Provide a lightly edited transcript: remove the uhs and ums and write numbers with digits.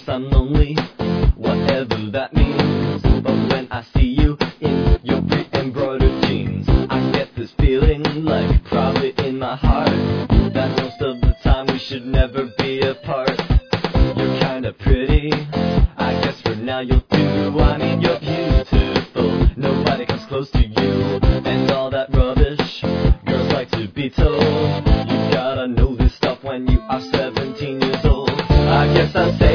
guess I'm lonely, whatever that means. But when I see you in your pre-embroidered jeans, I get this feeling, like probably in my heart, that most of the time we should never be apart. You're kinda pretty, I guess for now you'll do. I mean, you're beautiful, nobody comes close to you. And all that rubbish girls like to be told, you gotta know this stuff when you are 17 years old. I guess I'm saying